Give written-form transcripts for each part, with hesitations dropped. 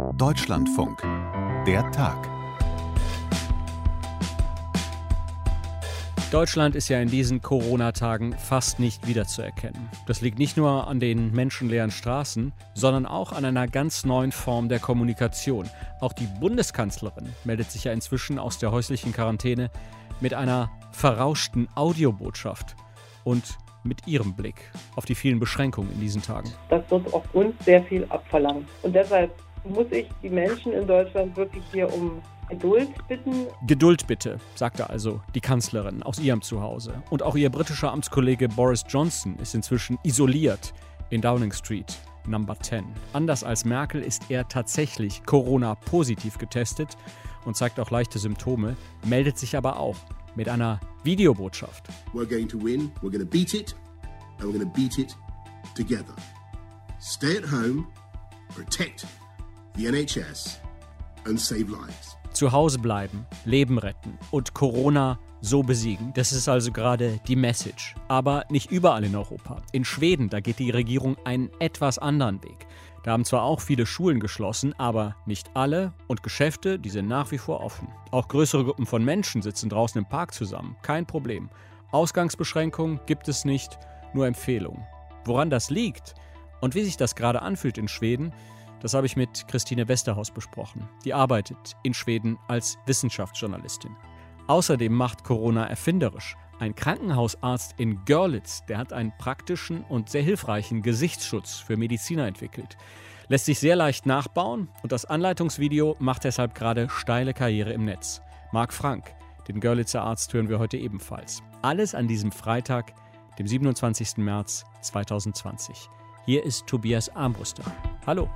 Deutschlandfunk. Der Tag. Deutschland ist ja in diesen Corona-Tagen fast nicht wiederzuerkennen. Das liegt nicht nur an den menschenleeren Straßen, sondern auch an einer ganz neuen Form der Kommunikation. Auch die Bundeskanzlerin meldet sich ja inzwischen aus der häuslichen Quarantäne mit einer verrauschten Audiobotschaft und mit ihrem Blick auf die vielen Beschränkungen in diesen Tagen. Das wird auch uns sehr viel abverlangen. Und deshalb muss ich die Menschen in Deutschland wirklich hier um Geduld bitten. Geduld bitte, sagte also die Kanzlerin aus ihrem Zuhause. Und auch ihr britischer Amtskollege Boris Johnson ist inzwischen isoliert in Downing Street, Number 10. Anders als Merkel ist er tatsächlich Corona-positiv getestet und zeigt auch leichte Symptome, meldet sich aber auch mit einer Videobotschaft. We're going to win, we're going to beat it, and we're going to beat it together. Stay at home, protect the NHS and save lives. Zu Hause bleiben, Leben retten und Corona so besiegen. Das ist also gerade die Message. Aber nicht überall in Europa. In Schweden, da geht die Regierung einen etwas anderen Weg. Da haben zwar auch viele Schulen geschlossen, aber nicht alle. Und Geschäfte, die sind nach wie vor offen. Auch größere Gruppen von Menschen sitzen draußen im Park zusammen. Kein Problem. Ausgangsbeschränkungen gibt es nicht, nur Empfehlungen. Woran das liegt und wie sich das gerade anfühlt in Schweden, das habe ich mit Christine Westerhaus besprochen. Die arbeitet in Schweden als Wissenschaftsjournalistin. Außerdem macht Corona erfinderisch. Ein Krankenhausarzt in Görlitz, der hat einen praktischen und sehr hilfreichen Gesichtsschutz für Mediziner entwickelt. Lässt sich sehr leicht nachbauen und das Anleitungsvideo macht deshalb gerade steile Karriere im Netz. Marc Frank, den Görlitzer Arzt, hören wir heute ebenfalls. Alles an diesem Freitag, dem 27. März 2020. Hier ist Tobias Armbruster. Hallo.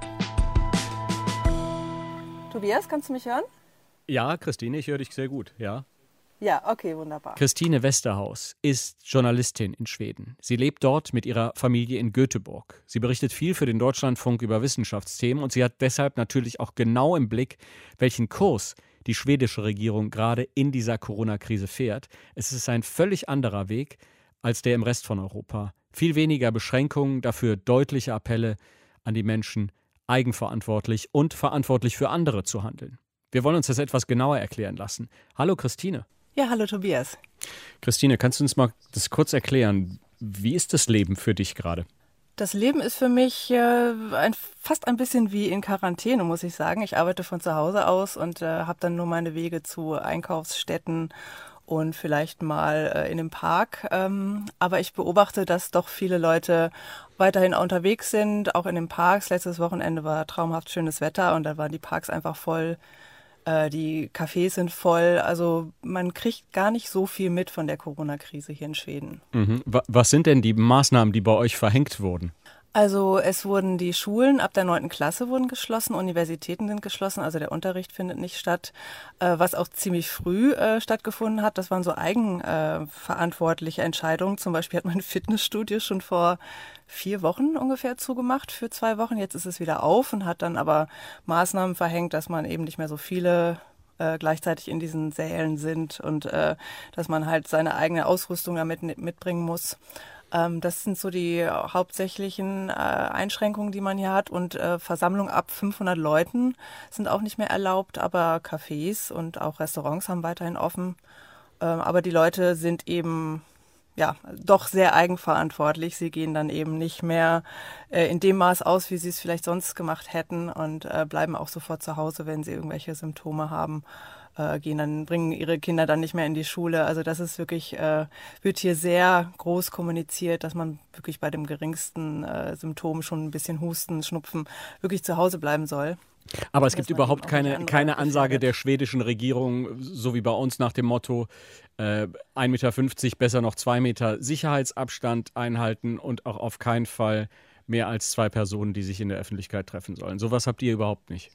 Tobias, kannst du mich hören? Ja, Christine, ich höre dich sehr gut, ja. Ja, okay, wunderbar. Christine Westerhaus ist Journalistin in Schweden. Sie lebt dort mit ihrer Familie in Göteborg. Sie berichtet viel für den Deutschlandfunk über Wissenschaftsthemen und sie hat deshalb natürlich auch genau im Blick, welchen Kurs die schwedische Regierung gerade in dieser Corona-Krise fährt. Es ist ein völlig anderer Weg als der im Rest von Europa. Viel weniger Beschränkungen, dafür deutliche Appelle an die Menschen, eigenverantwortlich und verantwortlich für andere zu handeln. Wir wollen uns das etwas genauer erklären lassen. Hallo Christine. Ja, hallo Tobias. Christine, kannst du uns mal das kurz erklären? Wie ist das Leben für dich gerade? Das Leben ist für mich fast ein bisschen wie in Quarantäne, muss ich sagen. Ich arbeite von zu Hause aus und habe dann nur meine Wege zu Einkaufsstätten und vielleicht mal in den Park. Aber ich beobachte, dass doch viele Leute weiterhin unterwegs sind, auch in den Parks. Letztes Wochenende war traumhaft schönes Wetter und da waren die Parks einfach voll. Die Cafés sind voll. Also man kriegt gar nicht so viel mit von der Corona-Krise hier in Schweden. Mhm. Was sind denn die Maßnahmen, die bei euch verhängt wurden? Also es wurden die Schulen ab der 9. Klasse wurden geschlossen, Universitäten sind geschlossen, also der Unterricht findet nicht statt. Was auch ziemlich früh stattgefunden hat, das waren so eigenverantwortliche Entscheidungen. Zum Beispiel hat mein Fitnessstudio schon vor 4 Wochen ungefähr zugemacht, für 2 Wochen. Jetzt ist es wieder auf und hat dann aber Maßnahmen verhängt, dass man eben nicht mehr so viele gleichzeitig in diesen Sälen sind und dass man halt seine eigene Ausrüstung damit mitbringen muss. Das sind so die hauptsächlichen Einschränkungen, die man hier hat. Und Versammlungen ab 500 Leuten sind auch nicht mehr erlaubt. Aber Cafés und auch Restaurants haben weiterhin offen. Aber die Leute sind eben ja doch sehr eigenverantwortlich. Sie gehen dann eben nicht mehr in dem Maß aus, wie sie es vielleicht sonst gemacht hätten. Und bleiben auch sofort zu Hause, wenn sie irgendwelche Symptome haben. Bringen ihre Kinder dann nicht mehr in die Schule. Also das ist wirklich, wird hier sehr groß kommuniziert, dass man wirklich bei dem geringsten Symptom, schon ein bisschen Husten, Schnupfen, wirklich zu Hause bleiben soll. Aber es gibt überhaupt keine Ansage der schwedischen Regierung, so wie bei uns nach dem Motto 1,50 Meter, besser noch 2 Meter Sicherheitsabstand einhalten und auch auf keinen Fall mehr als 2 Personen, die sich in der Öffentlichkeit treffen sollen. Sowas habt ihr überhaupt nicht.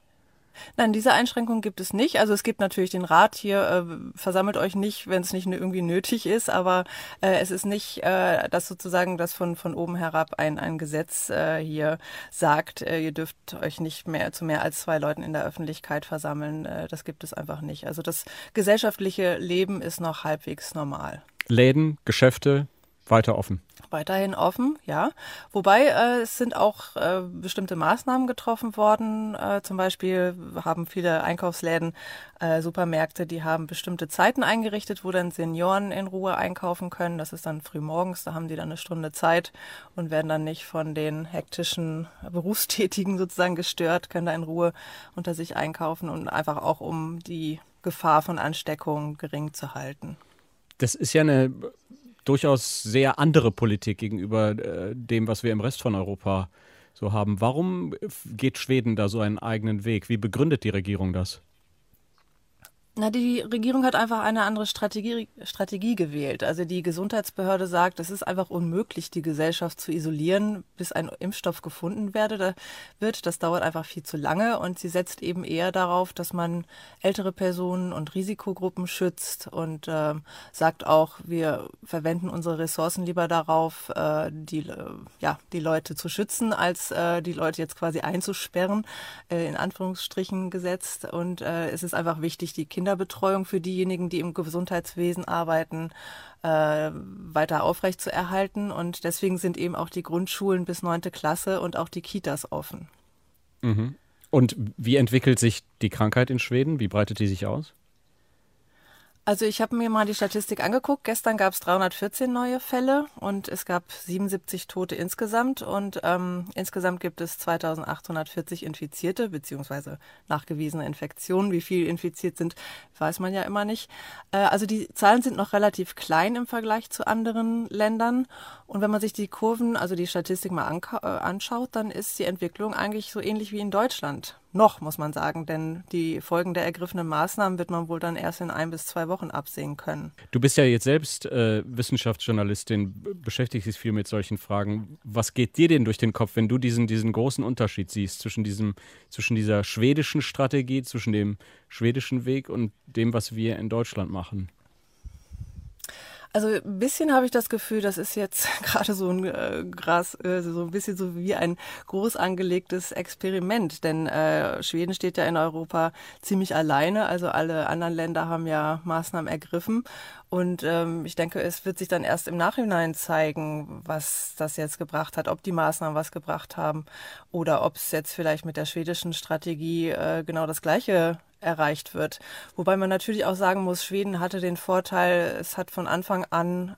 Nein, diese Einschränkung gibt es nicht. Also es gibt natürlich den Rat hier, versammelt euch nicht, wenn es nicht irgendwie nötig ist, aber es ist nicht, dass sozusagen das von oben herab ein Gesetz hier sagt, ihr dürft euch nicht mehr zu mehr als 2 Leuten in der Öffentlichkeit versammeln. Das gibt es einfach nicht. Also das gesellschaftliche Leben ist noch halbwegs normal. Läden, Geschäfte, weiter offen. Weiterhin offen, ja. Wobei es sind auch bestimmte Maßnahmen getroffen worden. Zum Beispiel haben viele Einkaufsläden, Supermärkte, die haben bestimmte Zeiten eingerichtet, wo dann Senioren in Ruhe einkaufen können. Das ist dann früh morgens, da haben die dann eine Stunde Zeit und werden dann nicht von den hektischen Berufstätigen sozusagen gestört, können da in Ruhe unter sich einkaufen und einfach auch, um die Gefahr von Ansteckung gering zu halten. Das ist ja eine durchaus sehr andere Politik gegenüber dem, was wir im Rest von Europa so haben. Warum geht Schweden da so einen eigenen Weg? Wie begründet die Regierung das? Na, die Regierung hat einfach eine andere Strategie gewählt. Also die Gesundheitsbehörde sagt, es ist einfach unmöglich, die Gesellschaft zu isolieren, bis ein Impfstoff gefunden wird. Das dauert einfach viel zu lange und sie setzt eben eher darauf, dass man ältere Personen und Risikogruppen schützt und sagt auch, wir verwenden unsere Ressourcen lieber darauf, die Leute zu schützen, als die Leute jetzt quasi einzusperren, in Anführungsstrichen gesetzt. Und es ist einfach wichtig, die Kinderbetreuung für diejenigen, die im Gesundheitswesen arbeiten, weiter aufrecht zu erhalten. Und deswegen sind eben auch die Grundschulen bis 9. Klasse und auch die Kitas offen. Mhm. Und wie entwickelt sich die Krankheit in Schweden? Wie breitet die sich aus? Also ich habe mir mal die Statistik angeguckt. Gestern gab es 314 neue Fälle und es gab 77 Tote insgesamt. Und insgesamt gibt es 2840 Infizierte bzw. nachgewiesene Infektionen. Wie viele infiziert sind, weiß man ja immer nicht. Also die Zahlen sind noch relativ klein im Vergleich zu anderen Ländern. Und wenn man sich die Kurven, also die Statistik mal anschaut, dann ist die Entwicklung eigentlich so ähnlich wie in Deutschland. Noch, muss man sagen, denn die Folgen der ergriffenen Maßnahmen wird man wohl dann erst in 1 bis 2 Wochen absehen können. Du bist ja jetzt selbst Wissenschaftsjournalistin, beschäftigst dich viel mit solchen Fragen. Was geht dir denn durch den Kopf, wenn du diesen großen Unterschied siehst zwischen dieser schwedischen Strategie, zwischen dem schwedischen Weg und dem, was wir in Deutschland machen? Also ein bisschen habe ich das Gefühl, das ist jetzt gerade so ein so ein bisschen so wie ein groß angelegtes Experiment, denn Schweden steht ja in Europa ziemlich alleine, also alle anderen Länder haben ja Maßnahmen ergriffen und ich denke, es wird sich dann erst im Nachhinein zeigen, was das jetzt gebracht hat, ob die Maßnahmen was gebracht haben oder ob es jetzt vielleicht mit der schwedischen Strategie genau das Gleiche erreicht wird. Wobei man natürlich auch sagen muss, Schweden hatte den Vorteil, es hat von Anfang an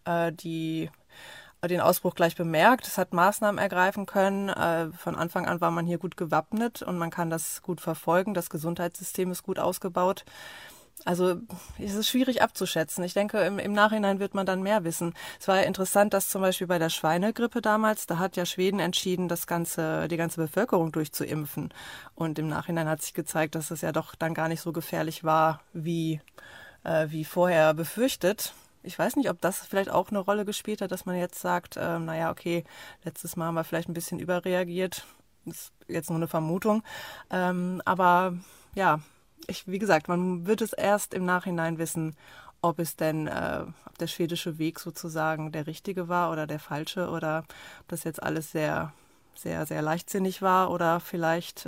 den Ausbruch gleich bemerkt, es hat Maßnahmen ergreifen können. Von Anfang an war man hier gut gewappnet und man kann das gut verfolgen. Das Gesundheitssystem ist gut ausgebaut. Also es ist schwierig abzuschätzen. Ich denke, im Nachhinein wird man dann mehr wissen. Es war ja interessant, dass zum Beispiel bei der Schweinegrippe damals, da hat ja Schweden entschieden, die ganze Bevölkerung durchzuimpfen. Und im Nachhinein hat sich gezeigt, dass es ja doch dann gar nicht so gefährlich war, wie vorher befürchtet. Ich weiß nicht, ob das vielleicht auch eine Rolle gespielt hat, dass man jetzt sagt, okay, letztes Mal haben wir vielleicht ein bisschen überreagiert. Das ist jetzt nur eine Vermutung. Aber ja, wie gesagt, man wird es erst im Nachhinein wissen, ob der schwedische Weg sozusagen der richtige war oder der falsche oder ob das jetzt alles sehr, sehr, sehr leichtsinnig war oder vielleicht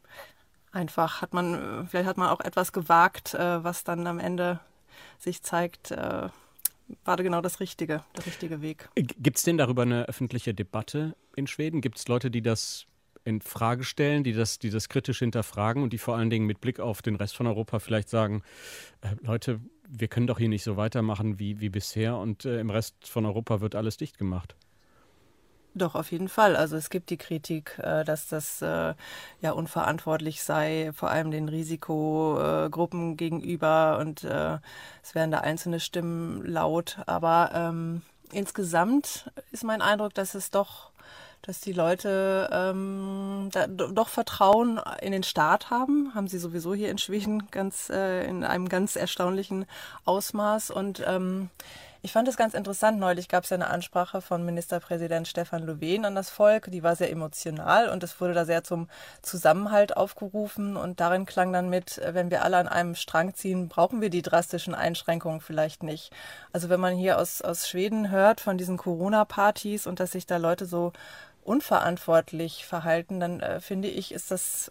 hat man auch etwas gewagt, was dann am Ende sich zeigt, war genau der richtige Weg. Gibt es denn darüber eine öffentliche Debatte in Schweden? Gibt es Leute, die das in Frage stellen, die das kritisch hinterfragen und die vor allen Dingen mit Blick auf den Rest von Europa vielleicht sagen, Leute, wir können doch hier nicht so weitermachen wie bisher und im Rest von Europa wird alles dicht gemacht? Doch, auf jeden Fall. Also es gibt die Kritik, dass das unverantwortlich sei, vor allem den Risikogruppen gegenüber und es werden da einzelne Stimmen laut. Aber insgesamt ist mein Eindruck, dass die Leute doch Vertrauen in den Staat haben sie sowieso hier in Schweden in einem ganz erstaunlichen Ausmaß. Und ich fand es ganz interessant, neulich gab es ja eine Ansprache von Ministerpräsident Stefan Löfven an das Volk, die war sehr emotional und es wurde da sehr zum Zusammenhalt aufgerufen und darin klang dann mit, wenn wir alle an einem Strang ziehen, brauchen wir die drastischen Einschränkungen vielleicht nicht. Also wenn man hier aus Schweden hört von diesen Corona-Partys und dass sich da Leute so unverantwortlich verhalten, dann finde ich, ist das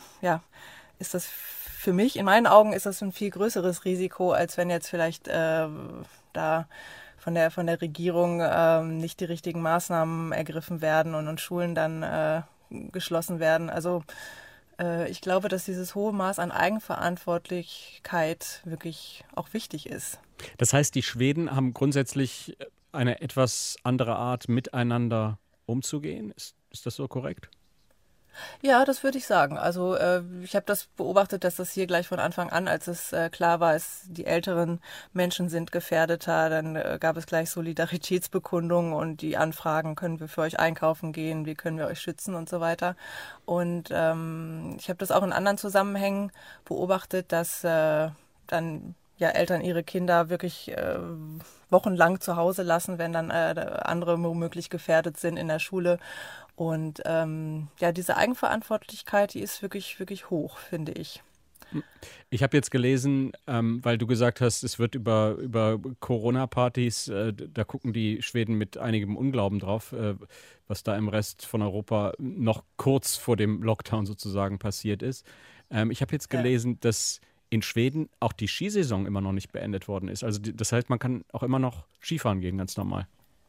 für mich, in meinen Augen ist das ein viel größeres Risiko, als wenn jetzt vielleicht da von der Regierung nicht die richtigen Maßnahmen ergriffen werden und Schulen dann geschlossen werden. Also ich glaube, dass dieses hohe Maß an Eigenverantwortlichkeit wirklich auch wichtig ist. Das heißt, die Schweden haben grundsätzlich eine etwas andere Art, miteinander umzugehen. Ist das so korrekt? Ja, das würde ich sagen. Also ich habe das beobachtet, dass das hier gleich von Anfang an, als es klar war, die älteren Menschen sind gefährdeter, dann gab es gleich Solidaritätsbekundungen und die Anfragen, können wir für euch einkaufen gehen, wie können wir euch schützen und so weiter. Und ich habe das auch in anderen Zusammenhängen beobachtet, dass dann Eltern ihre Kinder wirklich wochenlang zu Hause lassen, wenn dann andere womöglich gefährdet sind in der Schule. Und diese Eigenverantwortlichkeit, die ist wirklich, wirklich hoch, finde ich. Ich habe jetzt gelesen, weil du gesagt hast, es wird über Corona-Partys, da gucken die Schweden mit einigem Unglauben drauf, was da im Rest von Europa noch kurz vor dem Lockdown sozusagen passiert ist. Ich habe jetzt gelesen, dass in Schweden auch die Skisaison immer noch nicht beendet worden ist. Also das heißt, man kann auch immer noch Skifahren gehen, ganz normal.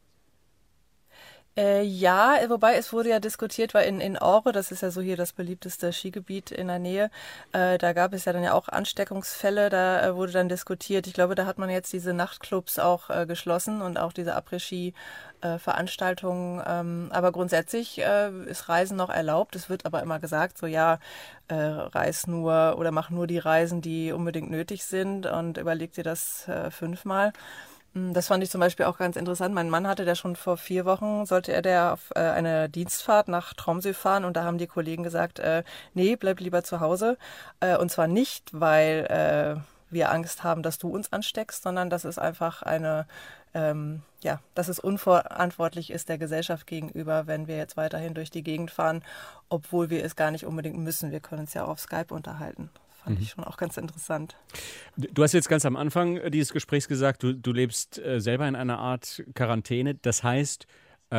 Ja, wobei es wurde ja diskutiert, weil in Åre, das ist ja so hier das beliebteste Skigebiet in der Nähe, da gab es ja dann ja auch Ansteckungsfälle, da wurde dann diskutiert. Ich glaube, da hat man jetzt diese Nachtclubs auch geschlossen und auch diese Après-Ski-Veranstaltungen. Aber grundsätzlich ist Reisen noch erlaubt. Es wird aber immer gesagt, so reis nur oder mach nur die Reisen, die unbedingt nötig sind und überleg dir das 5-mal. Das fand ich zum Beispiel auch ganz interessant. Mein Mann hatte der schon vor 4 Wochen, sollte der auf eine Dienstfahrt nach Tromsø fahren und da haben die Kollegen gesagt, nee, bleib lieber zu Hause. Und zwar nicht, weil wir Angst haben, dass du uns ansteckst, sondern dass es einfach dass es unverantwortlich ist der Gesellschaft gegenüber, wenn wir jetzt weiterhin durch die Gegend fahren, obwohl wir es gar nicht unbedingt müssen. Wir können uns ja auch auf Skype unterhalten. Fand ich schon auch ganz interessant. Du hast jetzt ganz am Anfang dieses Gesprächs gesagt, du lebst selber in einer Art Quarantäne. Das heißt,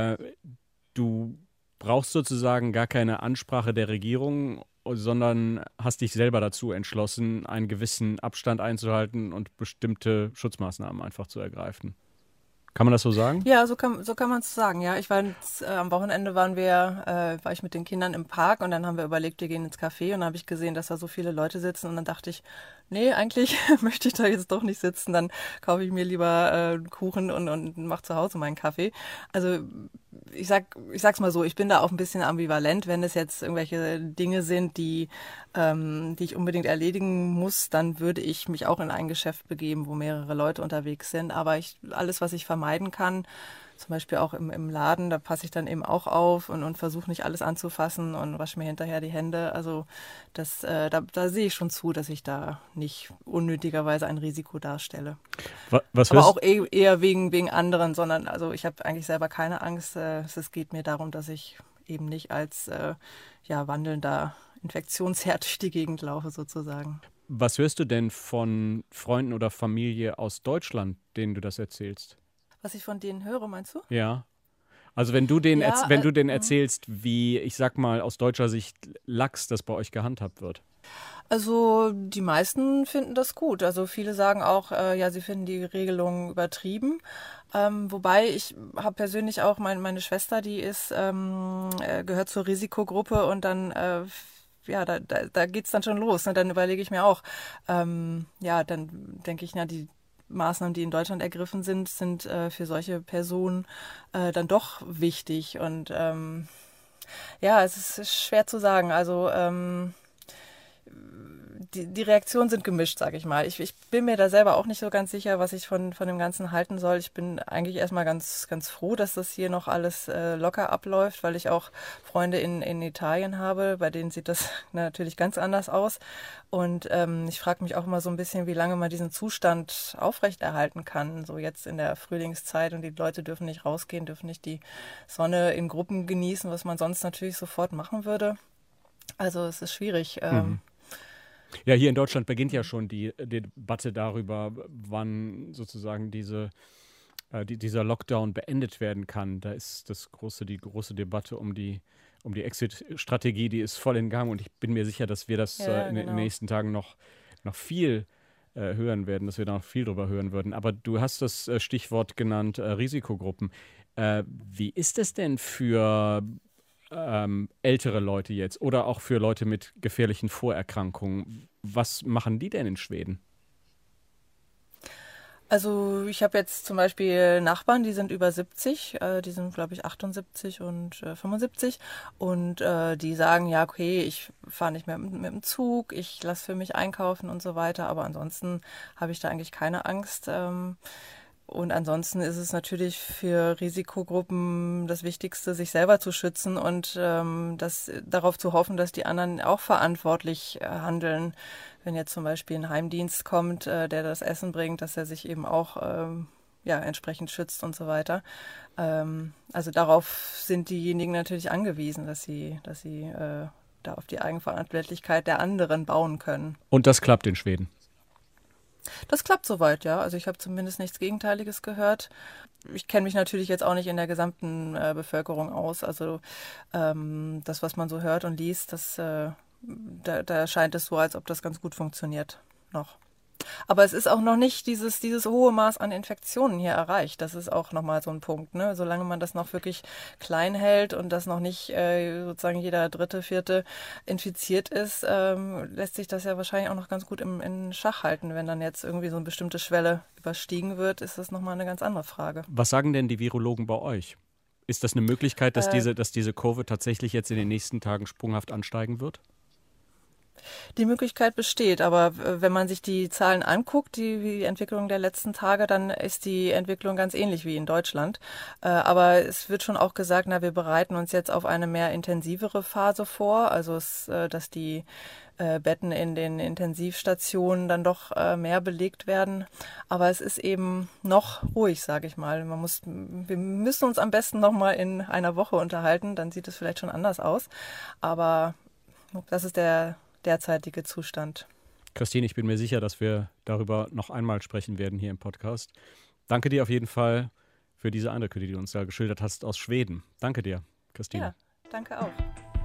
du brauchst sozusagen gar keine Ansprache der Regierung, sondern hast dich selber dazu entschlossen, einen gewissen Abstand einzuhalten und bestimmte Schutzmaßnahmen einfach zu ergreifen. Kann man das so sagen? Ja, so kann man es sagen. Ja, ich war am Wochenende war ich mit den Kindern im Park und dann haben wir überlegt, wir gehen ins Café und dann habe ich gesehen, dass da so viele Leute sitzen und dann dachte ich, nee, eigentlich möchte ich da jetzt doch nicht sitzen. Dann kaufe ich mir lieber einen Kuchen und mache zu Hause meinen Kaffee. Also ich sag's mal so, ich bin da auch ein bisschen ambivalent, wenn es jetzt irgendwelche Dinge sind, die ich unbedingt erledigen muss, dann würde ich mich auch in ein Geschäft begeben, wo mehrere Leute unterwegs sind. Aber alles, was ich vermeiden kann, zum Beispiel auch im Laden, da passe ich dann eben auch auf und versuche nicht alles anzufassen und wasche mir hinterher die Hände. Also da sehe ich schon zu, dass ich da nicht unnötigerweise ein Risiko darstelle. Aber auch eher wegen anderen, sondern also ich habe eigentlich selber keine Angst. Es geht mir darum, dass ich eben nicht als wandelnder Infektionsherd durch die Gegend laufe sozusagen. Was hörst du denn von Freunden oder Familie aus Deutschland, denen du das erzählst? Was ich von denen höre, meinst du? Ja. Also wenn du denen erzählst, wie, ich sag mal, aus deutscher Sicht lax das bei euch gehandhabt wird. Also die meisten finden das gut. Also viele sagen auch, sie finden die Regelung übertrieben. Wobei ich habe persönlich auch meine Schwester, die gehört zur Risikogruppe und dann da geht's dann schon los. Ne? Dann überlege ich mir auch, dann denke ich, die Maßnahmen, die in Deutschland ergriffen sind für solche Personen dann doch wichtig. Und es ist schwer zu sagen. Also die Reaktionen sind gemischt, sage ich mal. Ich bin mir da selber auch nicht so ganz sicher, was ich von dem Ganzen halten soll. Ich bin eigentlich erstmal ganz, ganz froh, dass das hier noch alles locker abläuft, weil ich auch Freunde in Italien habe, bei denen sieht das natürlich ganz anders aus. Und ich frage mich auch immer so ein bisschen, wie lange man diesen Zustand aufrechterhalten kann. So jetzt in der Frühlingszeit und die Leute dürfen nicht rausgehen, dürfen nicht die Sonne in Gruppen genießen, was man sonst natürlich sofort machen würde. Also es ist schwierig. Ja, hier in Deutschland beginnt ja schon die Debatte darüber, wann sozusagen dieser Lockdown beendet werden kann. Da ist die große Debatte um die Exit-Strategie, die ist voll in Gang und ich bin mir sicher, dass wir das in den nächsten Tagen noch viel hören werden, dass wir da noch viel drüber hören würden. Aber du hast das Stichwort genannt, Risikogruppen. Wie ist es denn für ältere Leute jetzt oder auch für Leute mit gefährlichen Vorerkrankungen? Was machen die denn in Schweden? Also ich habe jetzt zum Beispiel Nachbarn, die sind über 70, die sind glaube ich 78 und 75 und die sagen, ja okay, ich fahre nicht mehr mit dem Zug, ich lasse für mich einkaufen und so weiter, aber ansonsten habe ich da eigentlich keine Angst. Und ansonsten ist es natürlich für Risikogruppen das Wichtigste, sich selber zu schützen und darauf zu hoffen, dass die anderen auch verantwortlich handeln. Wenn jetzt zum Beispiel ein Heimdienst kommt, der das Essen bringt, dass er sich eben auch entsprechend schützt und so weiter. Also darauf sind diejenigen natürlich angewiesen, dass sie da auf die Eigenverantwortlichkeit der anderen bauen können. Und das klappt in Schweden? Das klappt soweit, ja. Also ich habe zumindest nichts Gegenteiliges gehört. Ich kenne mich natürlich jetzt auch nicht in der gesamten Bevölkerung aus. Also das, was man so hört und liest, da scheint es so, als ob das ganz gut funktioniert noch. Aber es ist auch noch nicht dieses hohe Maß an Infektionen hier erreicht. Das ist auch nochmal so ein Punkt, ne? Solange man das noch wirklich klein hält und das noch nicht sozusagen jeder dritte, vierte infiziert ist, lässt sich das ja wahrscheinlich auch noch ganz gut in Schach halten. Wenn dann jetzt irgendwie so eine bestimmte Schwelle überstiegen wird, ist das nochmal eine ganz andere Frage. Was sagen denn die Virologen bei euch? Ist das eine Möglichkeit, dass diese Kurve tatsächlich jetzt in den nächsten Tagen sprunghaft ansteigen wird? Die Möglichkeit besteht, aber wenn man sich die Zahlen anguckt, die Entwicklung der letzten Tage, dann ist die Entwicklung ganz ähnlich wie in Deutschland. Aber es wird schon auch gesagt, wir bereiten uns jetzt auf eine mehr intensivere Phase vor, also dass die Betten in den Intensivstationen dann doch mehr belegt werden. Aber es ist eben noch ruhig, sage ich mal. Wir müssen uns am besten noch mal in einer Woche unterhalten, dann sieht es vielleicht schon anders aus. Aber das ist der derzeitige Zustand. Christine, ich bin mir sicher, dass wir darüber noch einmal sprechen werden hier im Podcast. Danke dir auf jeden Fall für diese Eindrücke, die du uns da geschildert hast aus Schweden. Danke dir, Christine. Ja, danke auch.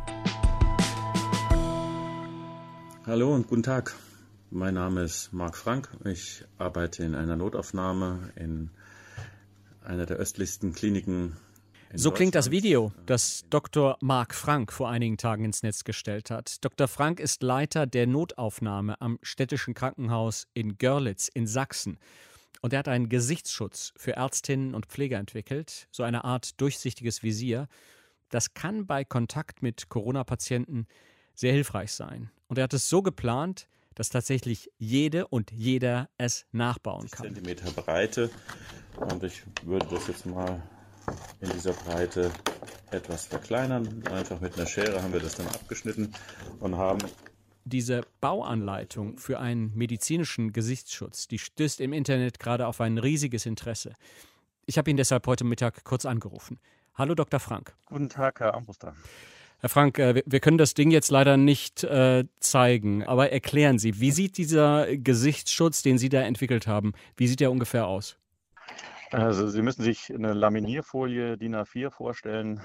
Hallo und guten Tag. Mein Name ist Marc Frank. Ich arbeite in einer Notaufnahme in einer der östlichsten Kliniken. So klingt das Video, das Dr. Marc Frank vor einigen Tagen ins Netz gestellt hat. Dr. Frank ist Leiter der Notaufnahme am Städtischen Krankenhaus in Görlitz in Sachsen. Und er hat einen Gesichtsschutz für Ärztinnen und Pfleger entwickelt, so eine Art durchsichtiges Visier. Das kann bei Kontakt mit Corona-Patienten sehr hilfreich sein. Und er hat es so geplant, dass tatsächlich jede und jeder es nachbauen kann. Zentimeter Breite und ich würde das jetzt mal in dieser Breite etwas verkleinern. Einfach mit einer Schere haben wir das dann abgeschnitten und haben... Diese Bauanleitung für einen medizinischen Gesichtsschutz, die stößt im Internet gerade auf ein riesiges Interesse. Ich habe ihn deshalb heute Mittag kurz angerufen. Hallo Dr. Frank. Guten Tag, Herr Armbruster. Herr Frank, wir können das Ding jetzt leider nicht zeigen, aber erklären Sie, wie sieht dieser Gesichtsschutz, den Sie da entwickelt haben, wie sieht der ungefähr aus? Also Sie müssen sich eine Laminierfolie DIN A4 vorstellen,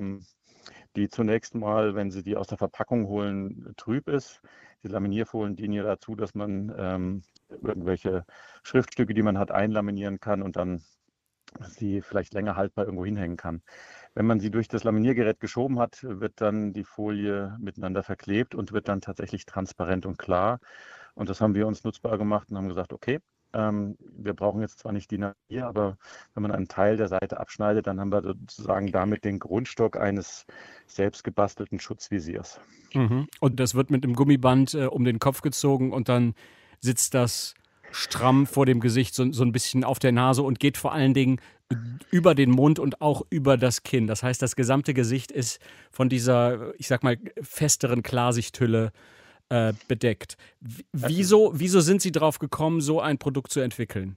die zunächst mal, wenn Sie die aus der Verpackung holen, trüb ist. Die Laminierfolien dienen ja dazu, dass man irgendwelche Schriftstücke, die man hat, einlaminieren kann und dann sie vielleicht länger haltbar irgendwo hinhängen kann. Wenn man sie durch das Laminiergerät geschoben hat, wird dann die Folie miteinander verklebt und wird dann tatsächlich transparent und klar. Und das haben wir uns nutzbar gemacht und haben gesagt, okay, wir brauchen jetzt zwar nicht DIN A4, aber wenn man einen Teil der Seite abschneidet, dann haben wir sozusagen damit den Grundstock eines selbst gebastelten Schutzvisiers. Mhm. Und das wird mit einem Gummiband um den Kopf gezogen und dann sitzt das stramm vor dem Gesicht, so ein bisschen auf der Nase und geht vor allen Dingen über den Mund und auch über das Kinn. Das heißt, das gesamte Gesicht ist von dieser, ich sag mal, festeren Klarsichthülle bedeckt. Wieso sind Sie drauf gekommen, so ein Produkt zu entwickeln?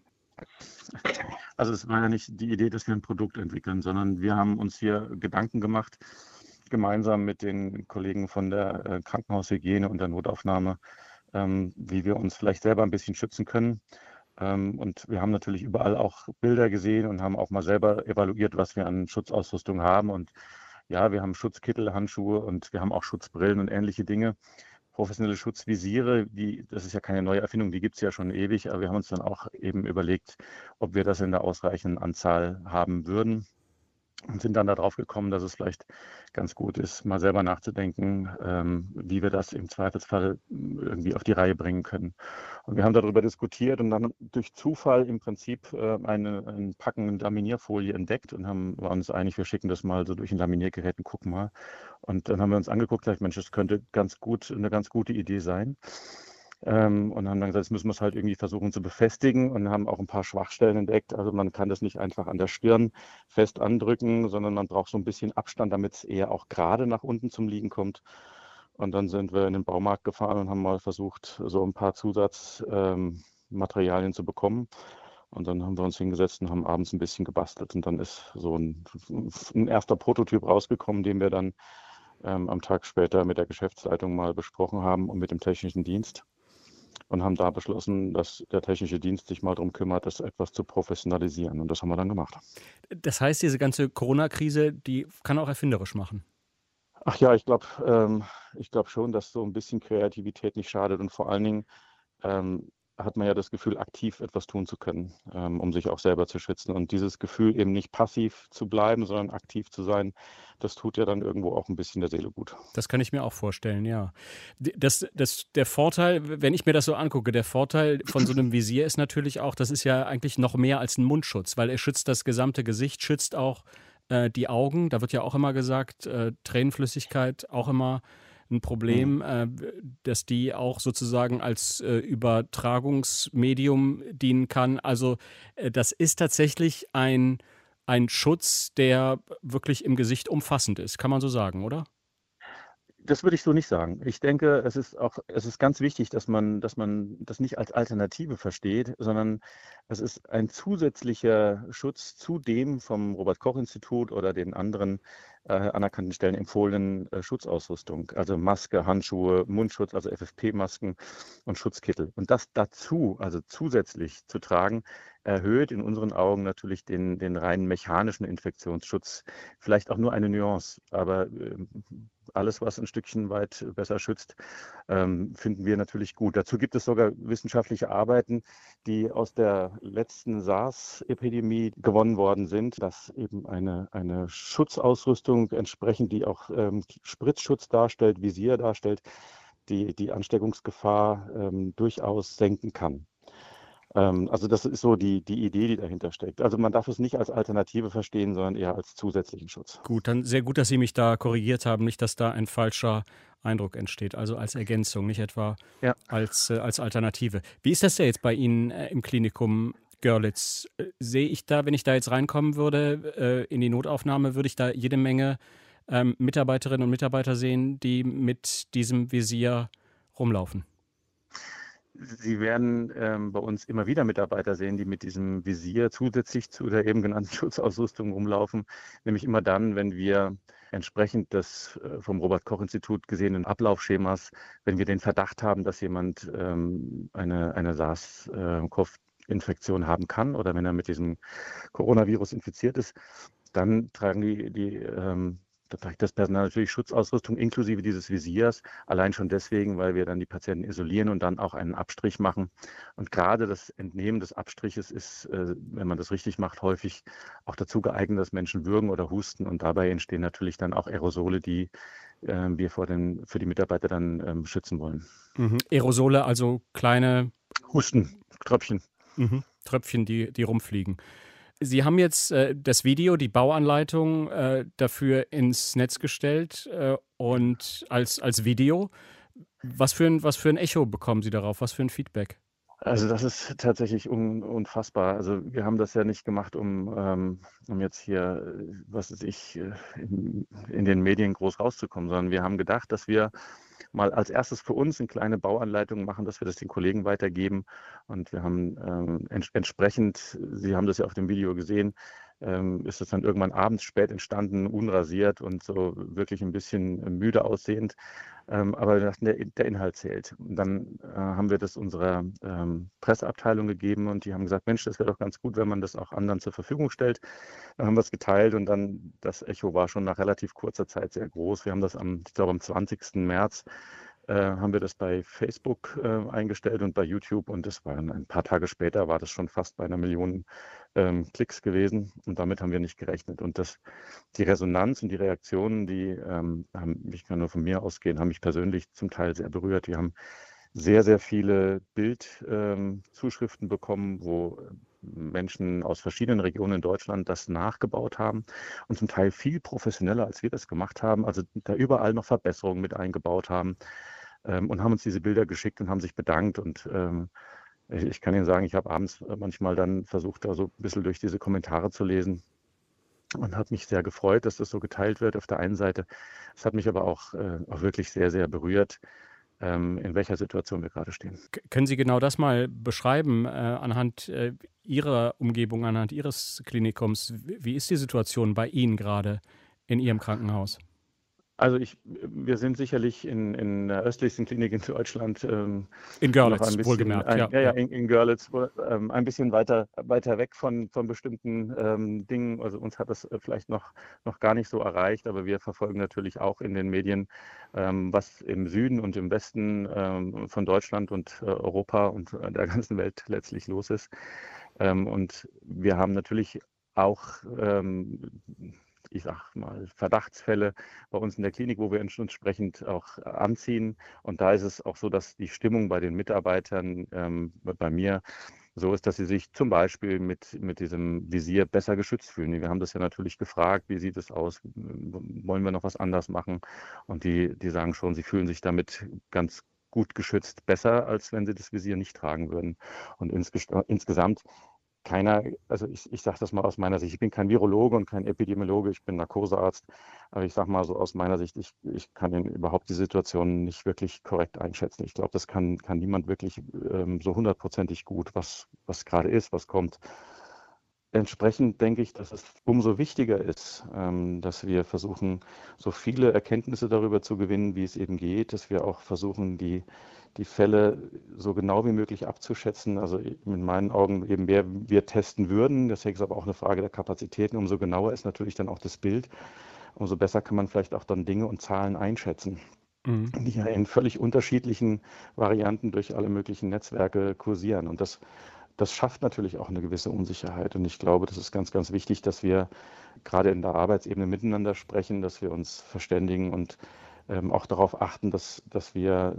Also es war ja nicht die Idee, dass wir ein Produkt entwickeln, sondern wir haben uns hier Gedanken gemacht, gemeinsam mit den Kollegen von der Krankenhaushygiene und der Notaufnahme, wie wir uns vielleicht selber ein bisschen schützen können. Und wir haben natürlich überall auch Bilder gesehen und haben auch mal selber evaluiert, was wir an Schutzausrüstung haben. Und ja, wir haben Schutzkittel, Handschuhe und wir haben auch Schutzbrillen und ähnliche Dinge. professionelle Schutzvisiere, das ist ja keine neue Erfindung, die gibt es ja schon ewig, aber wir haben uns dann auch eben überlegt, ob wir das in der ausreichenden Anzahl haben würden. Und sind dann darauf gekommen, dass es vielleicht ganz gut ist, mal selber nachzudenken, wie wir das im Zweifelsfall irgendwie auf die Reihe bringen können. Und wir haben darüber diskutiert und dann durch Zufall im Prinzip ein Packen Laminierfolie entdeckt und waren uns einig, wir schicken das mal so durch ein Laminiergerät und gucken mal. Und dann haben wir uns angeguckt und gesagt, Mensch, das könnte eine ganz gute Idee sein. Und haben dann gesagt, jetzt müssen wir es halt irgendwie versuchen zu befestigen und haben auch ein paar Schwachstellen entdeckt. Also man kann das nicht einfach an der Stirn fest andrücken, sondern man braucht so ein bisschen Abstand, damit es eher auch gerade nach unten zum Liegen kommt. Und dann sind wir in den Baumarkt gefahren und haben mal versucht, so ein paar Zusatzmaterialien zu bekommen. Und dann haben wir uns hingesetzt und haben abends ein bisschen gebastelt. Und dann ist so ein erster Prototyp rausgekommen, den wir dann am Tag später mit der Geschäftsleitung mal besprochen haben und mit dem technischen Dienst. Und haben da beschlossen, dass der technische Dienst sich mal darum kümmert, das etwas zu professionalisieren. Und das haben wir dann gemacht. Das heißt, diese ganze Corona-Krise, die kann auch erfinderisch machen. Ach ja, ich glaube schon, dass so ein bisschen Kreativität nicht schadet. Und vor allen Dingen hat man ja das Gefühl, aktiv etwas tun zu können, um sich auch selber zu schützen. Und dieses Gefühl, eben nicht passiv zu bleiben, sondern aktiv zu sein, das tut ja dann irgendwo auch ein bisschen der Seele gut. Das kann ich mir auch vorstellen, ja. Der Vorteil, wenn ich mir das so angucke, der Vorteil von so einem Visier ist natürlich auch, das ist ja eigentlich noch mehr als ein Mundschutz, weil er schützt das gesamte Gesicht, schützt auch die Augen. Da wird ja auch immer gesagt, Tränenflüssigkeit auch immer ein Problem, dass die auch sozusagen als Übertragungsmedium dienen kann. Also das ist tatsächlich ein Schutz, der wirklich im Gesicht umfassend ist, kann man so sagen, oder? Das würde ich so nicht sagen. Ich denke, es ist ganz wichtig, dass man das nicht als Alternative versteht, sondern es ist ein zusätzlicher Schutz zu dem vom Robert-Koch-Institut oder den anderen anerkannten Stellen empfohlenen Schutzausrüstung, also Maske, Handschuhe, Mundschutz, also FFP-Masken und Schutzkittel. Und das dazu, also zusätzlich zu tragen, erhöht in unseren Augen natürlich den rein mechanischen Infektionsschutz. Vielleicht auch nur eine Nuance, aber alles, was ein Stückchen weit besser schützt, finden wir natürlich gut. Dazu gibt es sogar wissenschaftliche Arbeiten, die aus der letzten SARS-Epidemie gewonnen worden sind, dass eben eine Schutzausrüstung entsprechend, die auch Spritzschutz darstellt, Visier darstellt, die Ansteckungsgefahr durchaus senken kann. Also das ist so die Idee, die dahinter steckt. Also man darf es nicht als Alternative verstehen, sondern eher als zusätzlichen Schutz. Gut, dann sehr gut, dass Sie mich da korrigiert haben, nicht, dass da ein falscher Eindruck entsteht, also als Ergänzung, nicht etwa als Alternative. Wie ist das denn jetzt bei Ihnen im Klinikum Görlitz? Sehe ich da, wenn ich da jetzt reinkommen würde in die Notaufnahme, würde ich da jede Menge Mitarbeiterinnen und Mitarbeiter sehen, die mit diesem Visier rumlaufen? Sie werden bei uns immer wieder Mitarbeiter sehen, die mit diesem Visier zusätzlich zu der eben genannten Schutzausrüstung rumlaufen, nämlich immer dann, wenn wir entsprechend des vom Robert-Koch-Institut gesehenen Ablaufschemas, wenn wir den Verdacht haben, dass jemand eine SARS-CoV-Infektion haben kann oder wenn er mit diesem Coronavirus infiziert ist, dann tragen da trägt das Personal natürlich Schutzausrüstung inklusive dieses Visiers, allein schon deswegen, weil wir dann die Patienten isolieren und dann auch einen Abstrich machen. Und gerade das Entnehmen des Abstriches ist, wenn man das richtig macht, häufig auch dazu geeignet, dass Menschen würgen oder husten. Und dabei entstehen natürlich dann auch Aerosole, die wir für die Mitarbeiter dann schützen wollen. Aerosole, also kleine Hustentröpfchen. Tröpfchen, die rumfliegen. Sie haben jetzt das Video, die Bauanleitung dafür ins Netz gestellt und als Video. Was für ein Echo bekommen Sie darauf? Was für ein Feedback? Also das ist tatsächlich unfassbar. Also wir haben das ja nicht gemacht, um jetzt hier, was weiß ich, in den Medien groß rauszukommen, sondern wir haben gedacht, dass wir mal als erstes für uns eine kleine Bauanleitung machen, dass wir das den Kollegen weitergeben. Und wir haben entsprechend, Sie haben das ja auf dem Video gesehen, ist das dann irgendwann abends spät entstanden, unrasiert und so wirklich ein bisschen müde aussehend. Aber wir dachten, der Inhalt zählt. Und dann haben wir das unserer Presseabteilung gegeben und die haben gesagt, Mensch, das wäre doch ganz gut, wenn man das auch anderen zur Verfügung stellt. Dann haben wir es geteilt und dann das Echo war schon nach relativ kurzer Zeit sehr groß. Wir haben das am 20. März haben wir das bei Facebook eingestellt und bei YouTube, und das waren ein paar Tage später, war das schon fast bei 1 Million Klicks gewesen, und damit haben wir nicht gerechnet. Und die Resonanz und die Reaktionen, ich kann nur von mir ausgehen, haben mich persönlich zum Teil sehr berührt. Wir haben sehr, sehr viele Bildzuschriften bekommen, wo Menschen aus verschiedenen Regionen in Deutschland das nachgebaut haben und zum Teil viel professioneller, als wir das gemacht haben. Also da überall noch Verbesserungen mit eingebaut haben, und haben uns diese Bilder geschickt und haben sich bedankt. Und ich kann Ihnen sagen, ich habe abends manchmal dann versucht, da so ein bisschen durch diese Kommentare zu lesen und habe mich sehr gefreut, dass das so geteilt wird auf der einen Seite. Es hat mich aber auch wirklich sehr, sehr berührt, in welcher Situation wir gerade stehen. Können Sie genau das mal beschreiben anhand Ihrer Umgebung, anhand Ihres Klinikums? Wie ist die Situation bei Ihnen gerade in Ihrem Krankenhaus? Also wir sind sicherlich in der östlichsten Klinik in Deutschland. In Görlitz, wohlgemerkt. In Görlitz, ein bisschen weiter weg von bestimmten Dingen. Also uns hat das vielleicht noch gar nicht so erreicht, aber wir verfolgen natürlich auch in den Medien, was im Süden und im Westen von Deutschland und Europa und der ganzen Welt letztlich los ist. Und wir haben natürlich auch ich sag mal, Verdachtsfälle bei uns in der Klinik, wo wir uns entsprechend auch anziehen. Und da ist es auch so, dass die Stimmung bei den Mitarbeitern, bei mir, so ist, dass sie sich zum Beispiel mit diesem Visier besser geschützt fühlen. Wir haben das ja natürlich gefragt, wie sieht es aus, wollen wir noch was anders machen? Und die sagen schon, sie fühlen sich damit ganz gut geschützt, besser, als wenn sie das Visier nicht tragen würden. Und insgesamt also ich sage das mal aus meiner Sicht, ich bin kein Virologe und kein Epidemiologe, ich bin Narkosearzt, aber ich sage mal so aus meiner Sicht, ich kann überhaupt die Situation nicht wirklich korrekt einschätzen. Ich glaube, das kann niemand wirklich so 100%ig gut, was gerade ist, was kommt. Entsprechend denke ich, dass es umso wichtiger ist, dass wir versuchen, so viele Erkenntnisse darüber zu gewinnen, wie es eben geht, dass wir auch versuchen, die Fälle so genau wie möglich abzuschätzen. Also in meinen Augen eben, wer wir testen würden. Das ist aber auch eine Frage der Kapazitäten. Umso genauer ist natürlich dann auch das Bild. Umso besser kann man vielleicht auch dann Dinge und Zahlen einschätzen, die ja in völlig unterschiedlichen Varianten durch alle möglichen Netzwerke kursieren. Und das schafft natürlich auch eine gewisse Unsicherheit. Und ich glaube, das ist ganz, ganz wichtig, dass wir gerade in der Arbeitsebene miteinander sprechen, dass wir uns verständigen und auch darauf achten, dass wir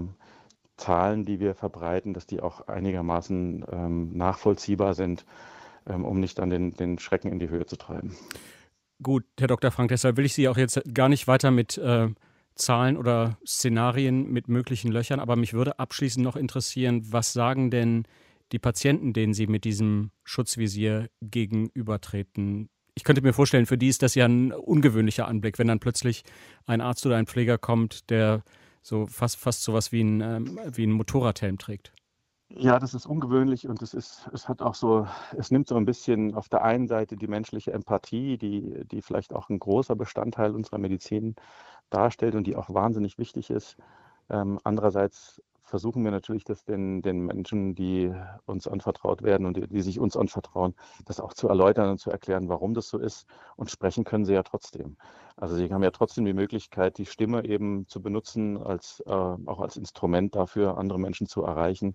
Zahlen, die wir verbreiten, dass die auch einigermaßen nachvollziehbar sind, um nicht dann den Schrecken in die Höhe zu treiben. Gut, Herr Dr. Frank, deshalb will ich Sie auch jetzt gar nicht weiter mit Zahlen oder Szenarien mit möglichen Löchern, aber mich würde abschließend noch interessieren, was sagen denn die Patienten, denen Sie mit diesem Schutzvisier gegenübertreten? Ich könnte mir vorstellen, für die ist das ja ein ungewöhnlicher Anblick, wenn dann plötzlich ein Arzt oder ein Pfleger kommt, der so fast sowas wie ein Motorradhelm trägt. Ja, das ist ungewöhnlich und es nimmt so ein bisschen auf der einen Seite die menschliche Empathie, die vielleicht auch ein großer Bestandteil unserer Medizin darstellt und die auch wahnsinnig wichtig ist. Andererseits versuchen wir natürlich, das den Menschen, die uns anvertraut werden und die sich uns anvertrauen, das auch zu erläutern und zu erklären, warum das so ist. Und sprechen können sie ja trotzdem. Also sie haben ja trotzdem die Möglichkeit, die Stimme eben zu benutzen, auch als Instrument dafür, andere Menschen zu erreichen.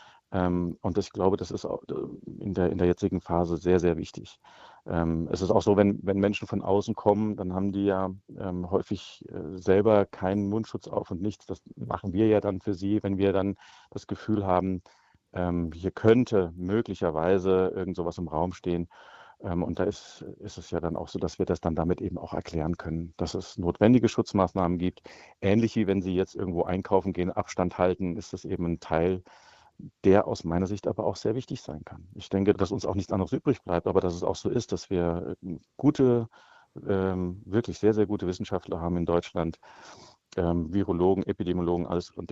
Und ich glaube, das ist auch in der jetzigen Phase sehr, sehr wichtig. Es ist auch so, wenn Menschen von außen kommen, dann haben die ja häufig selber keinen Mundschutz auf und nichts. Das machen wir ja dann für sie, wenn wir dann das Gefühl haben, hier könnte möglicherweise irgend sowas im Raum stehen. Und da ist es ja dann auch so, dass wir das dann damit eben auch erklären können, dass es notwendige Schutzmaßnahmen gibt. Ähnlich wie wenn Sie jetzt irgendwo einkaufen gehen, Abstand halten, ist das eben ein Teil, der aus meiner Sicht aber auch sehr wichtig sein kann. Ich denke, dass uns auch nichts anderes übrig bleibt, aber dass es auch so ist, dass wir wirklich sehr, sehr gute Wissenschaftler haben in Deutschland, Virologen, Epidemiologen, alles, und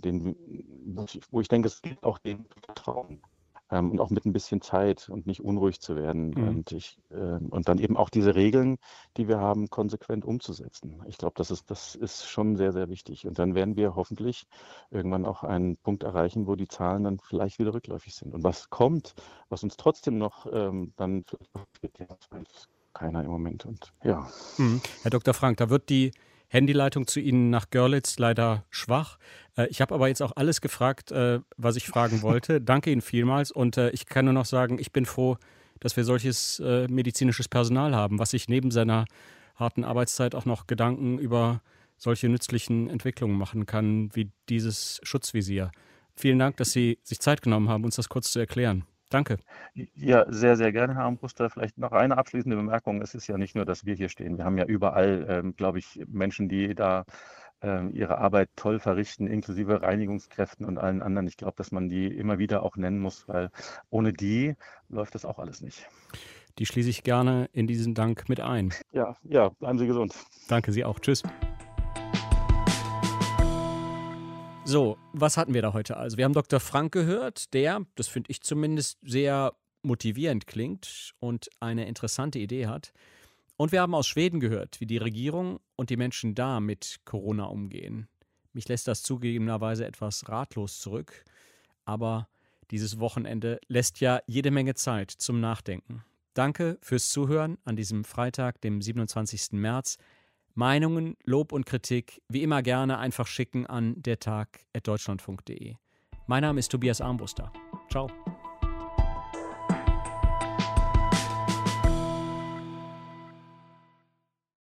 wo ich denke, es geht auch denen zu vertrauen. Und auch mit ein bisschen Zeit und nicht unruhig zu werden. Und dann eben auch diese Regeln, die wir haben, konsequent umzusetzen. Ich glaube, das ist schon sehr, sehr wichtig. Und dann werden wir hoffentlich irgendwann auch einen Punkt erreichen, wo die Zahlen dann vielleicht wieder rückläufig sind. Und was kommt, was uns trotzdem noch dann vielleicht weiß keiner im Moment. Und ja. Herr Dr. Frank, da wird die Handyleitung zu Ihnen nach Görlitz leider schwach. Ich habe aber jetzt auch alles gefragt, was ich fragen wollte. Danke Ihnen vielmals und ich kann nur noch sagen, ich bin froh, dass wir solches medizinisches Personal haben, was sich neben seiner harten Arbeitszeit auch noch Gedanken über solche nützlichen Entwicklungen machen kann, wie dieses Schutzvisier. Vielen Dank, dass Sie sich Zeit genommen haben, uns das kurz zu erklären. Danke. Ja, sehr, sehr gerne, Herr Armbruster. Vielleicht noch eine abschließende Bemerkung. Es ist ja nicht nur, dass wir hier stehen. Wir haben ja überall, glaube ich, Menschen, die da ihre Arbeit toll verrichten, inklusive Reinigungskräften und allen anderen. Ich glaube, dass man die immer wieder auch nennen muss, weil ohne die läuft das auch alles nicht. Die schließe ich gerne in diesen Dank mit ein. Ja, bleiben Sie gesund. Danke, Sie auch. Tschüss. So, was hatten wir da heute also? Wir haben Dr. Frank gehört, der, das finde ich zumindest, sehr motivierend klingt und eine interessante Idee hat. Und wir haben aus Schweden gehört, wie die Regierung und die Menschen da mit Corona umgehen. Mich lässt das zugegebenerweise etwas ratlos zurück, aber dieses Wochenende lässt ja jede Menge Zeit zum Nachdenken. Danke fürs Zuhören an diesem Freitag, dem 27. März. Meinungen, Lob und Kritik wie immer gerne einfach schicken an dertag@deutschlandfunk.de. Mein Name ist Tobias Armbruster. Ciao.